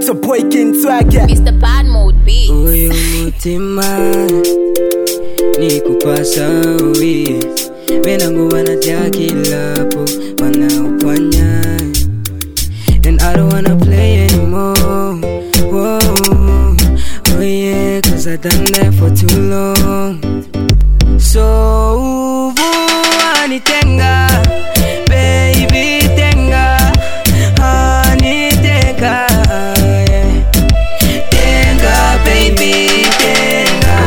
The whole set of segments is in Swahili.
It's a boy King Swagger. Mr. Bad Mode Beats. Uyu mutima nikupasa uwi Wenangu wanatakilapo wanaupanya And I don't wanna play anymore. Whoa, oh yeah, cause I done that for too long. So uvu tenga, baby tenga, honey tenga, yeah. Tenga, baby tenga.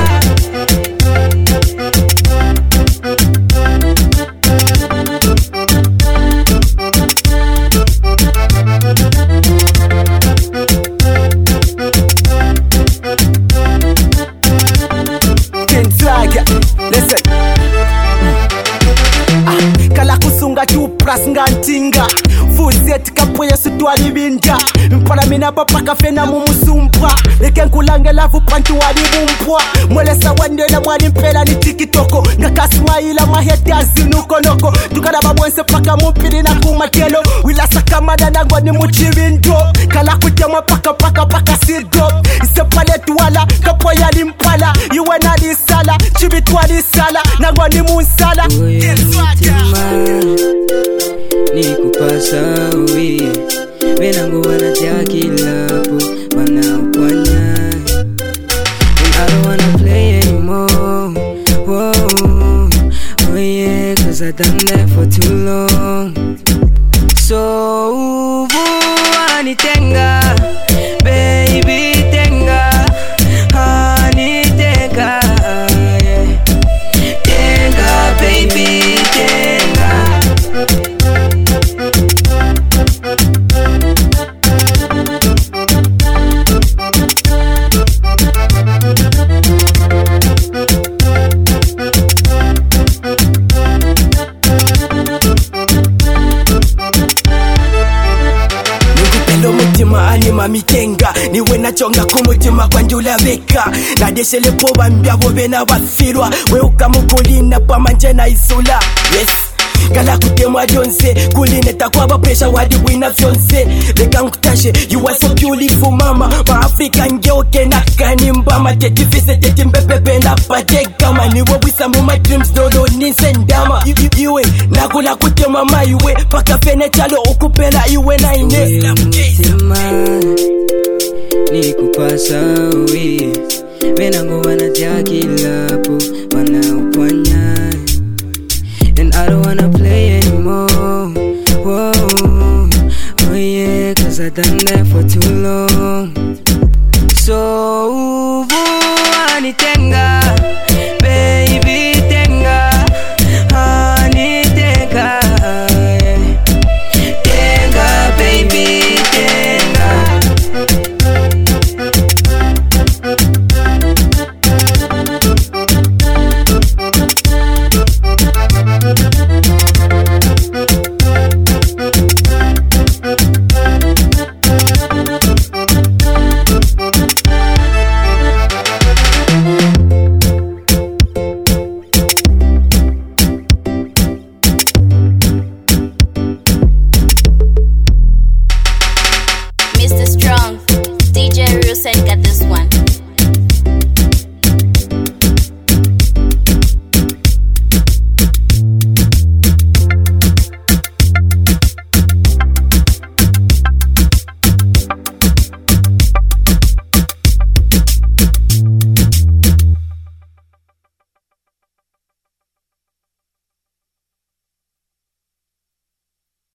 King Swagger, listen. Kala kusunga chupras ngantinga Fuzet kapoya sutwali binja Mpala mina papa kafena mumusumpa Leke nkulange lavu pantu wali bumpwa Mwelesa wandela mwali mpela ni tikitoko Ngakasmaila maheti azinuko noko Tukada babwense paka mpili na kumatelo Wila sakamada nangwa ni muchivindo Kala kutema paka sido Isepale tuwala kapoya limpala Iwe na lisala chibitwa lisala Nangwa ni munsala nikupasa uwi Wenangu wanatakilapo wanaupanya And I don't wanna play anymore. Whoa, oh yeah, cause I done that for too long. So uvu tenga, baby tenga, honey tenga, yeah. Tenga, baby tenga. Mutima anima mitenga niwe nachonga kumutima kwanjula beka nadeshele po bambya bobena bafirwa we ukamukulina pamanje na isula yes kala kutemwa jonse kulineta kwa bapesha wadi wina fyonse leka nkutashe you are so beautiful mama ma African girl kena kanimba mateti fise teti mpepepe na pateka mani wabisa mu my dreams dodo ninsendama iwe nakula kutemwa maiwe paka fene chalo ukupela iwe na ine mutima nikupasa uwi Wenangu wanatakilapo wanaupanya And I don't wanna play anymore. Whoa, oh yeah, cause I done that for too long. So uvu tenga,